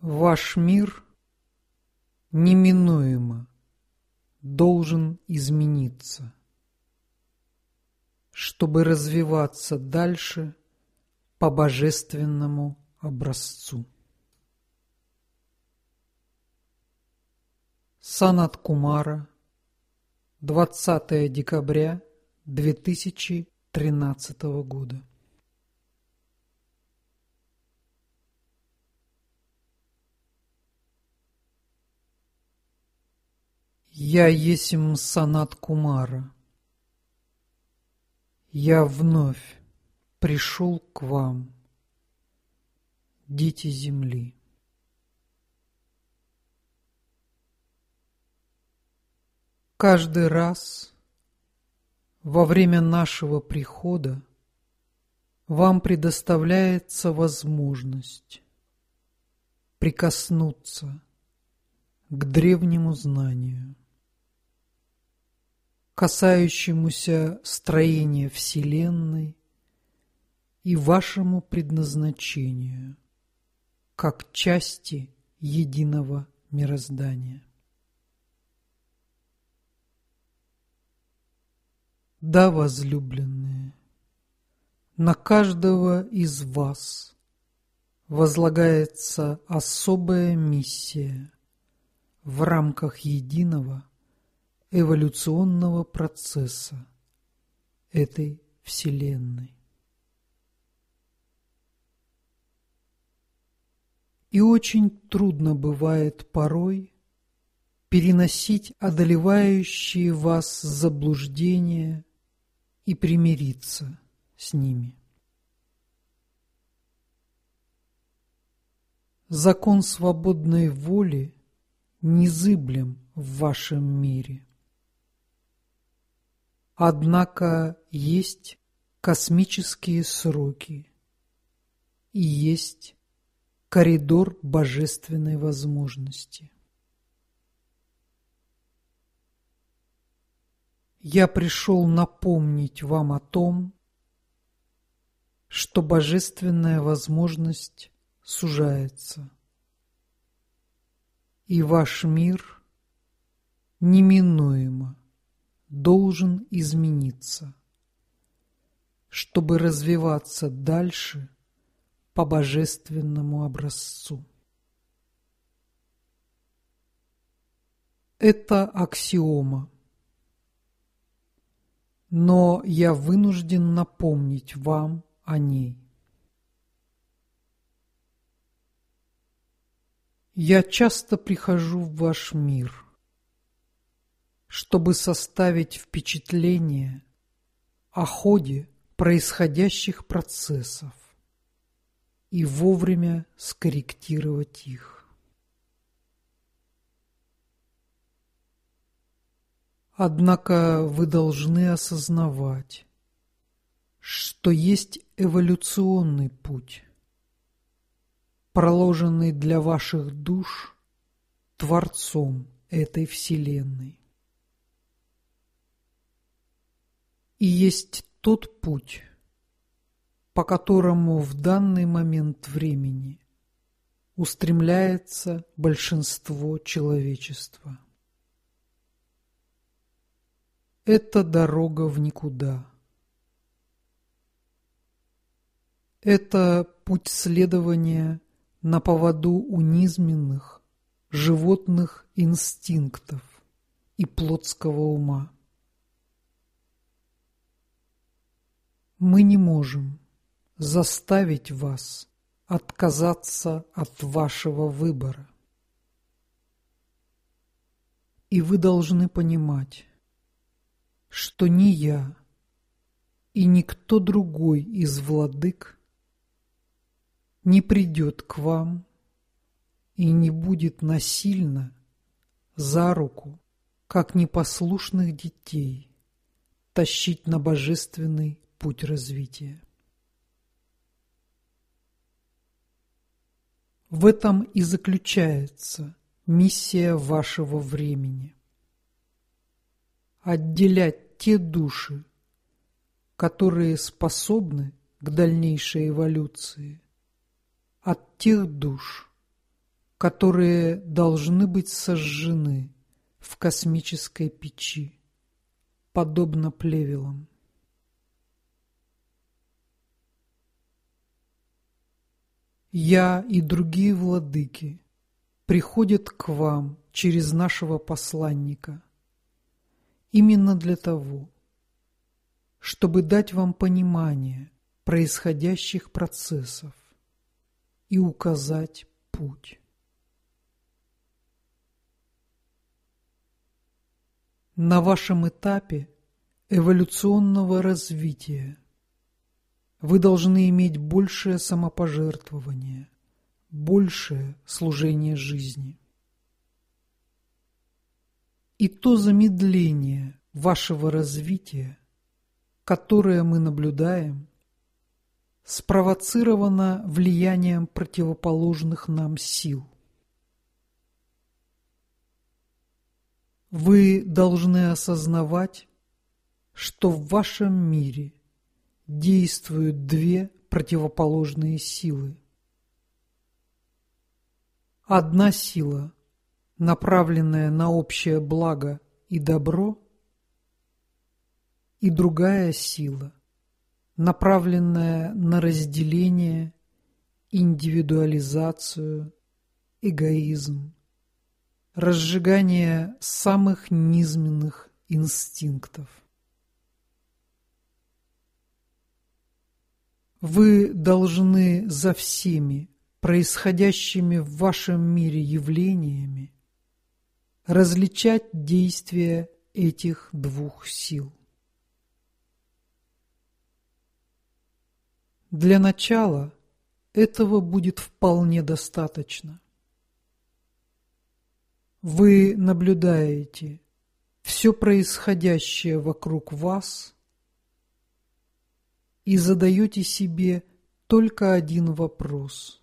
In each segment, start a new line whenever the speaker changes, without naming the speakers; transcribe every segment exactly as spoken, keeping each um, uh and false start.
Ваш мир неминуемо должен измениться, чтобы развиваться дальше по божественному образцу. Санат Кумара, двадцатое декабря две тысячи тринадцатого года. Я есмь Санат Кумара. Я вновь пришел к вам, дети земли. Каждый раз во время нашего прихода вам предоставляется возможность прикоснуться к древнему знанию, касающемуся строения Вселенной и вашему предназначению как части единого мироздания. Да, возлюбленные, на каждого из вас возлагается особая миссия в рамках единого эволюционного процесса этой Вселенной. И очень трудно бывает порой переносить одолевающие вас заблуждения и примириться с ними. Закон свободной воли незыблем в вашем мире. Однако есть космические сроки и есть коридор божественной возможности. Я пришел напомнить вам о том, что божественная возможность сужается, и ваш мир неминуемо должен измениться, чтобы развиваться дальше по божественному образцу. Это аксиома. Но я вынужден напомнить вам о ней. Я часто прихожу в ваш мир, чтобы составить впечатление о ходе происходящих процессов и вовремя скорректировать их. Однако вы должны осознавать, что есть эволюционный путь, проложенный для ваших душ Творцом этой Вселенной. И есть тот путь, по которому в данный момент времени устремляется большинство человечества. Это дорога в никуда. Это путь следования на поводу у низменных животных инстинктов и плотского ума. Мы не можем заставить вас отказаться от вашего выбора. И вы должны понимать, что ни я и никто другой из владык не придет к вам и не будет насильно за руку, как непослушных детей, тащить на божественный путь развития. В этом и заключается миссия вашего времени. Отделять те души, которые способны к дальнейшей эволюции, от тех душ, которые должны быть сожжены в космической печи, подобно плевелам. Я и другие владыки приходят к вам через нашего посланника именно для того, чтобы дать вам понимание происходящих процессов и указать путь. На вашем этапе эволюционного развития вы должны иметь большее самопожертвование, большее служение жизни. И то замедление вашего развития, которое мы наблюдаем, спровоцировано влиянием противоположных нам сил. Вы должны осознавать, что в вашем мире действуют две противоположные силы. Одна сила, направленная на общее благо и добро, и другая сила, направленная на разделение, индивидуализацию, эгоизм, разжигание самых низменных инстинктов. Вы должны за всеми происходящими в вашем мире явлениями различать действия этих двух сил. Для начала этого будет вполне достаточно. Вы наблюдаете все происходящее вокруг вас и задаете себе только один вопрос.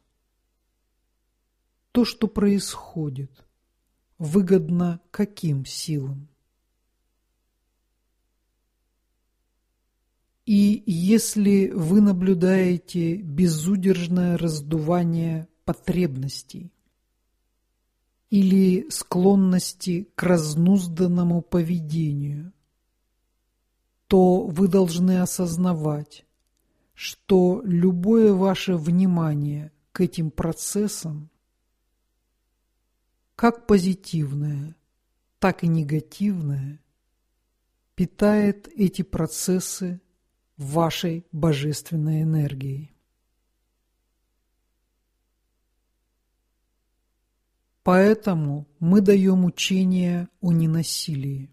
То, что происходит, выгодно каким силам? И если вы наблюдаете безудержное раздувание потребностей или склонности к разнузданному поведению, то вы должны осознавать, что любое ваше внимание к этим процессам, как позитивное, так и негативное, питает эти процессы вашей божественной энергией. Поэтому мы даем учение о ненасилии,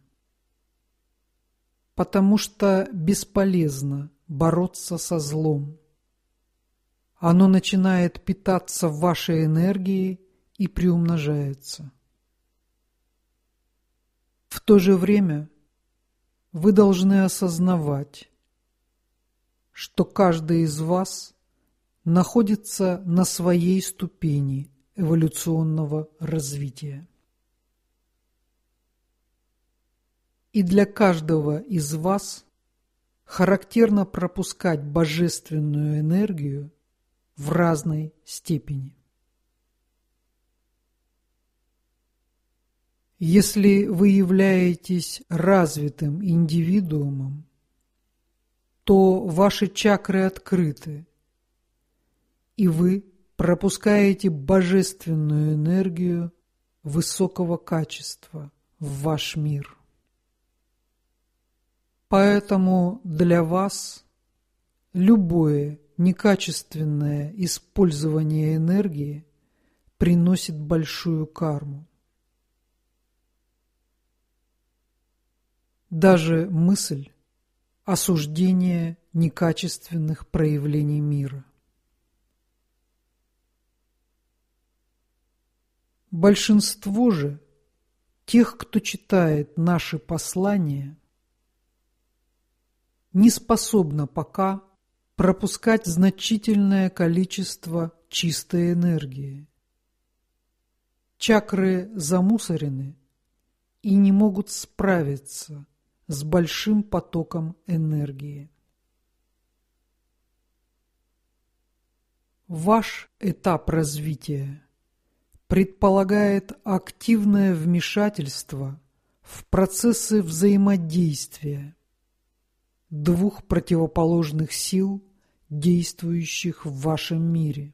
потому что бесполезно бороться со злом. Оно начинает питаться вашей энергией и приумножается. В то же время вы должны осознавать, что каждый из вас находится на своей ступени эволюционного развития. И для каждого из вас характерно пропускать божественную энергию в разной степени. Если вы являетесь развитым индивидуумом, то ваши чакры открыты, и вы пропускаете божественную энергию высокого качества в ваш мир. Поэтому для вас любое некачественное использование энергии приносит большую карму. Даже мысль осуждения некачественных проявлений мира. Большинство же тех, кто читает наши послания, не способно пока пропускать значительное количество чистой энергии. Чакры замусорены и не могут справиться с большим потоком энергии. Ваш этап развития предполагает активное вмешательство в процессы взаимодействия двух противоположных сил, действующих в вашем мире.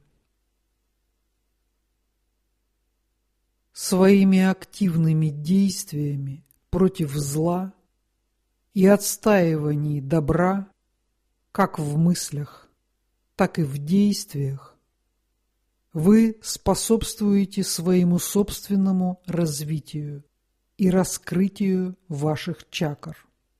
Своими активными действиями против зла и отстаиванием добра, как в мыслях, так и в действиях, вы способствуете своему собственному развитию и раскрытию ваших чакр.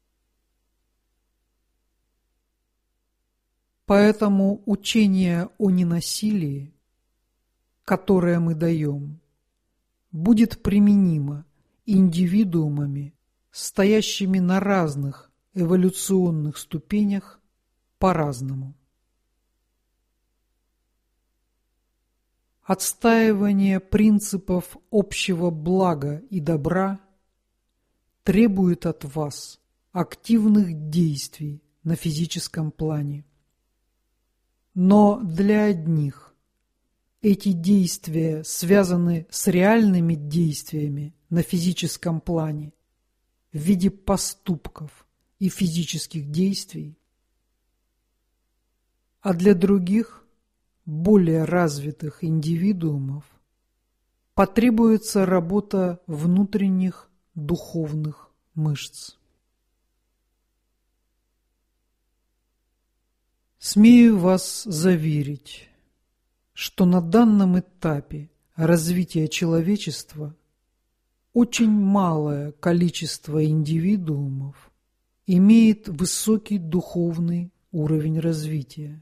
Поэтому учение о ненасилии, которое мы даем, будет применимо индивидуумами, стоящими на разных эволюционных ступенях, по-разному. Отстаивание принципов общего блага и добра требует от вас активных действий на физическом плане. Но для одних эти действия связаны с реальными действиями на физическом плане в виде поступков и физических действий, а для других, более развитых индивидуумов, потребуется работа внутренних духовных мышц. Смею вас заверить, что на данном этапе развития человечества очень малое количество индивидуумов имеет высокий духовный уровень развития.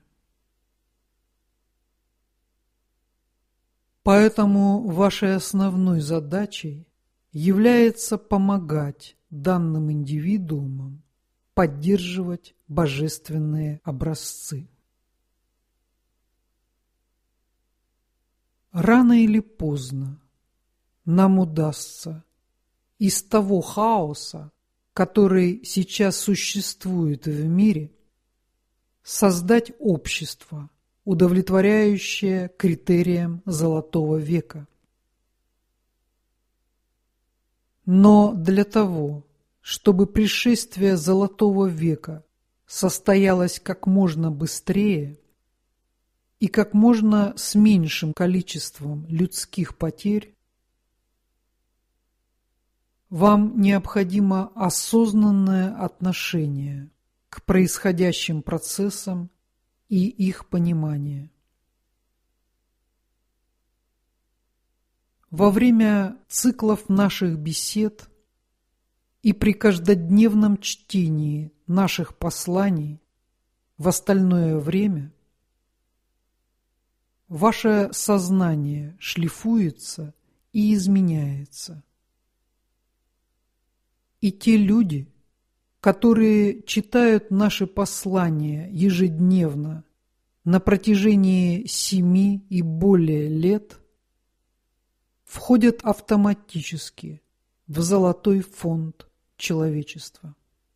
Поэтому вашей основной задачей является помогать данным индивидуумам поддерживать божественные образцы. Рано или поздно нам удастся из того хаоса, который сейчас существует в мире, создать общество, удовлетворяющее критериям Золотого века. Но для того, чтобы пришествие Золотого века состоялось как можно быстрее и как можно с меньшим количеством людских потерь, вам необходимо осознанное отношение к происходящим процессам и их понимание. Во время циклов наших бесед и при каждодневном чтении наших посланий в остальное время ваше сознание шлифуется и изменяется. И те люди, которые читают наши послания ежедневно на протяжении семи и более лет, входят автоматически в золотой фонд человечества.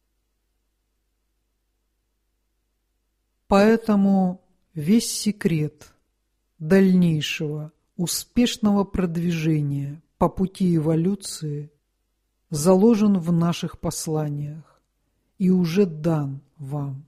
Поэтому весь секрет дальнейшего успешного продвижения по пути эволюции заложен в наших посланиях и уже дан вам.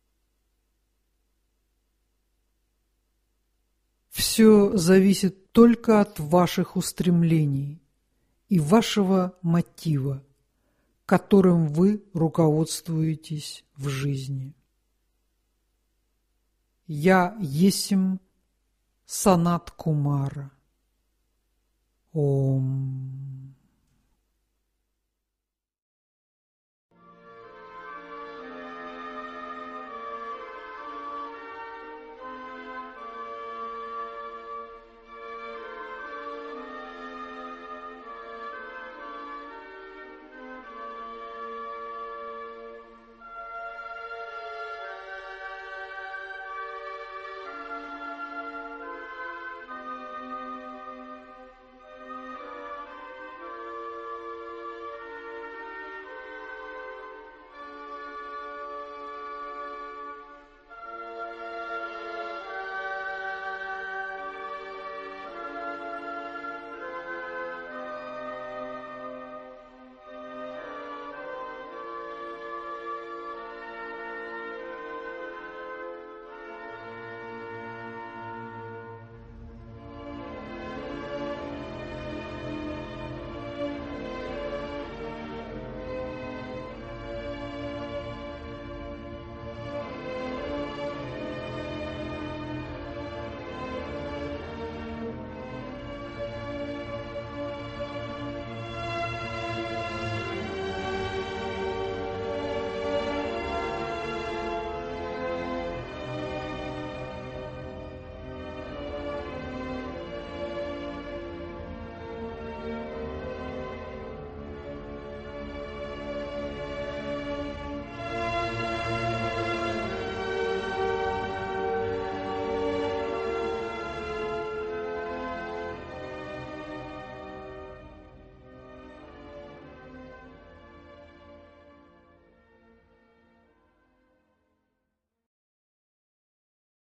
Все зависит только от ваших устремлений и вашего мотива, которым вы руководствуетесь в жизни. Я есмь Санат Кумара. Ом.